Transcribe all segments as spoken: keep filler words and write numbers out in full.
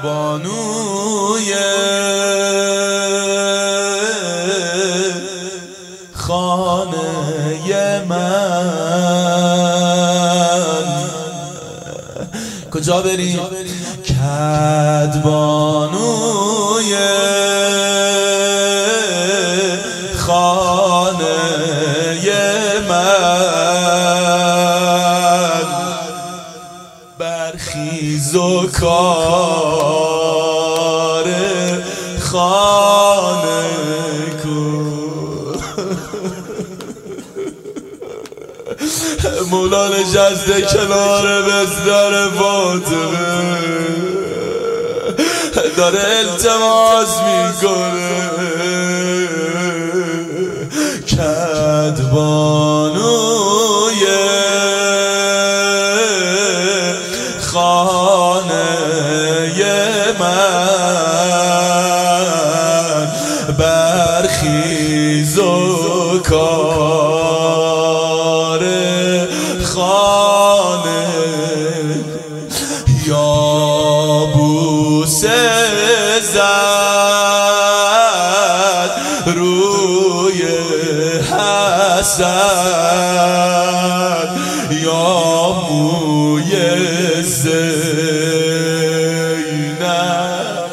بانوی خانه من کجا بریم؟ کد بانوی خانه من برخیز و کار خانه کن. مولا نشسته کنار بستر فاطمه داره التماس میکنه کدبانوی خانه من برخیز و کار خانه یا بوسه زد روی حسن یا موی زینب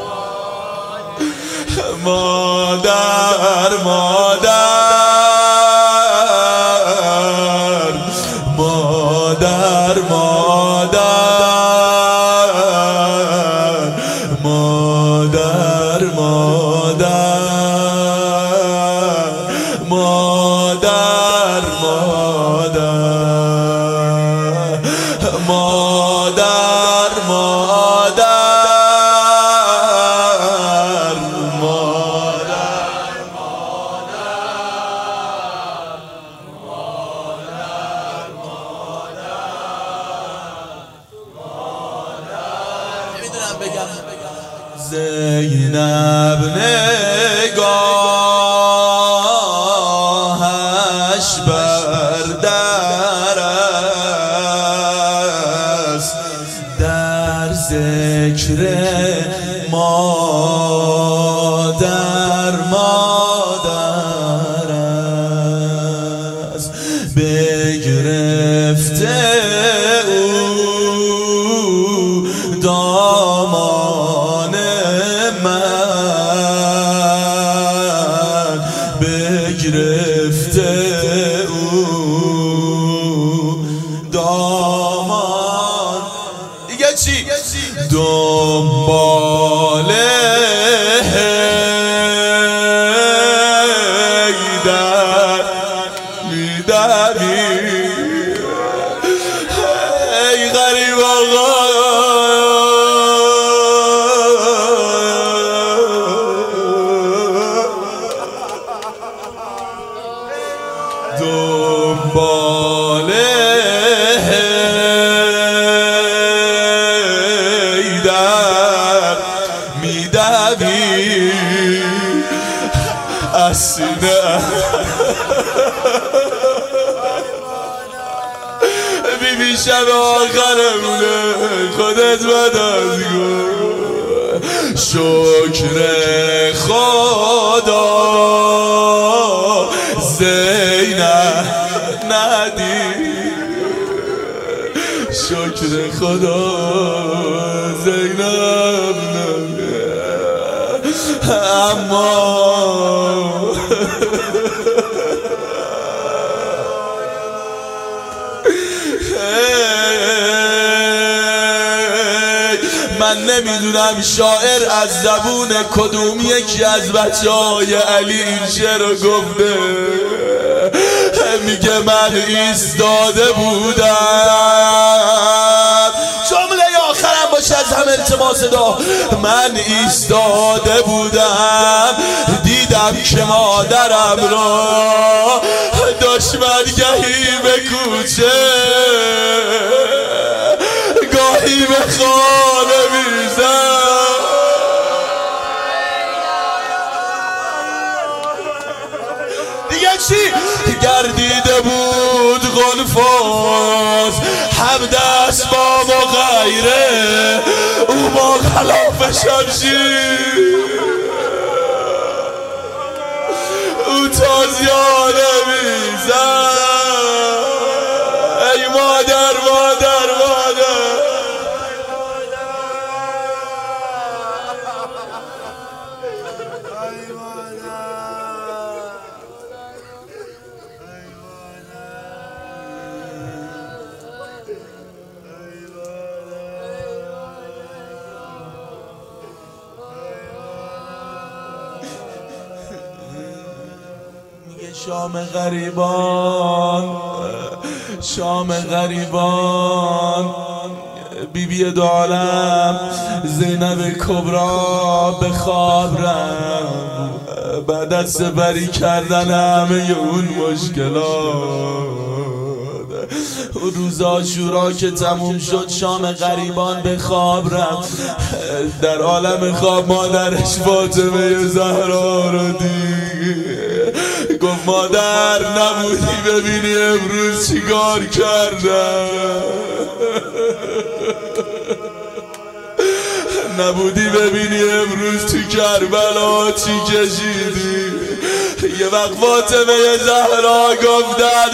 مادر مادر مادر مادر مادر مادر مادر مادر مادر زینب نگاهش بر در است در ذکر مادر مادر است بگرفته او دامان من بگرفته او دامان دیگه چی؟ دنباله حیدر میدوی ای غریب آقا دنبال حیدر میدوی از سینه بی بی شب آخرمونه خودت بداز کن شکر خدا زینب ندی شکر خدا زینب ندی اما من نمیدونم شاعر از زبون کدوم یکی از بچه های علی این شعر رو گفته میگه من ایستاده بودم جمله آخرم باشه از هم التماس دا من ایستاده بودم دیدم که مادرم را دشمن گهی به کوچه گاهی به خانه میزد دیگه چی؟ گردیده بود غنفاز هم دست با و غیره او ما خلاف شمشیر او تازیانه میزن ای مادر مادر مادر شام غریبان شام غریبان بی بی دو عالم زینب کبرا به خواب رفت بعد از سپری کردن همه اون مشکلات. روز عاشورا که تموم شد شام غریبان به خواب رفت. در عالم خواب مادرش فاطمه زهرا رو دید، گفت مادر نبودی ببینی امروز چیکار کردم، نبودی ببینی امروز تو کربلا چی کشیدی. یه وقت فاطمه زهرا گفت در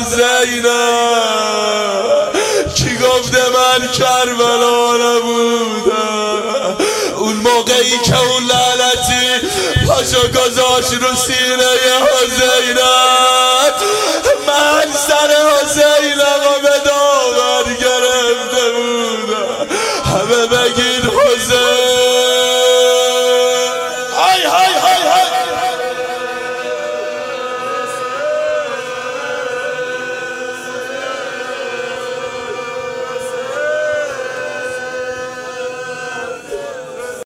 زینب کی گفته من کربلا نبودم. اون موقعی که اون لعنتی پاشو گذاشت رو سینه حسینم، من سر حسینم به داور گرفته بودم. همه بگید حسین